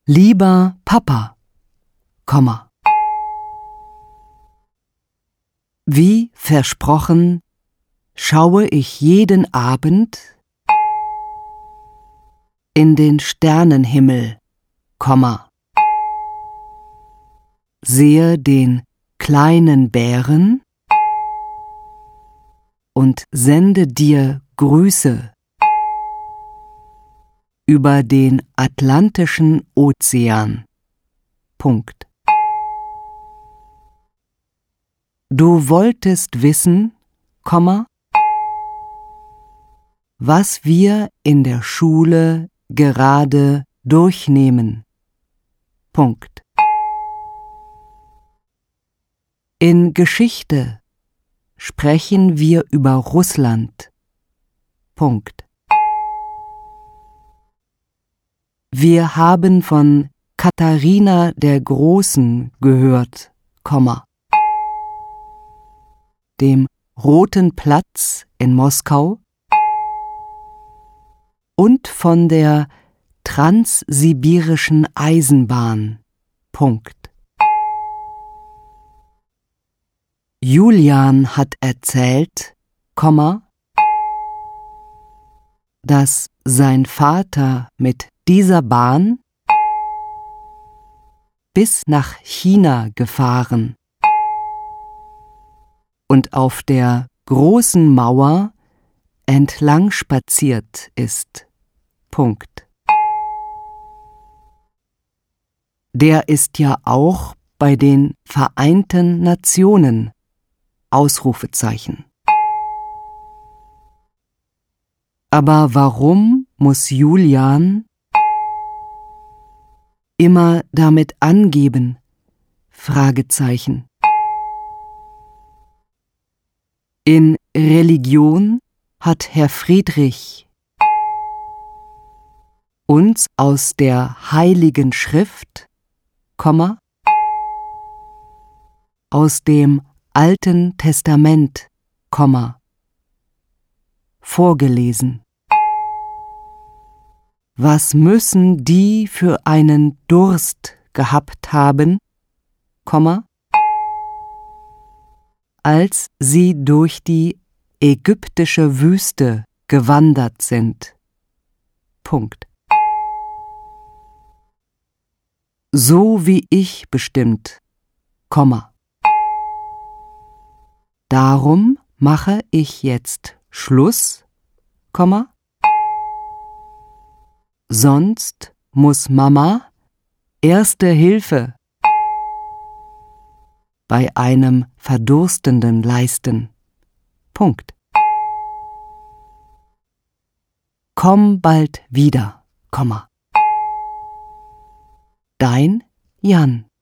Lieber Papa, Komma. Wie versprochen schaue ich jeden Abend in den Sternenhimmel, Komma. Sehe den kleinen Bären und sende dir Grüße über den Atlantischen Ozean. Punkt. Du wolltest wissen, Komma, was wir in der Schule gerade durchnehmen. Punkt. In Geschichte sprechen wir über Russland. Punkt. Wir haben von Katharina der Großen gehört, Komma, dem Roten Platz in Moskau und von der Transsibirischen Eisenbahn. Punkt. Julian hat erzählt, Komma, dass sein Vater mit dieser Bahn bis nach China gefahren und auf der großen Mauer entlang spaziert ist. Punkt. Der ist ja auch bei den Vereinten Nationen. Ausrufezeichen. Aber warum muss Julian immer damit angeben? Fragezeichen. In Religion hat Herr Friedrich uns aus der Heiligen Schrift, Komma, aus dem Alten Testament, Komma, vorgelesen. Was müssen die für einen Durst gehabt haben, Komma, als sie durch die ägyptische Wüste gewandert sind. Punkt. So wie ich bestimmt, Komma. Darum mache ich jetzt Schluss, Komma. Sonst muss Mama Erste Hilfe bei einem Verdurstenden leisten. Punkt. Komm bald wieder, Komma. Dein Jan.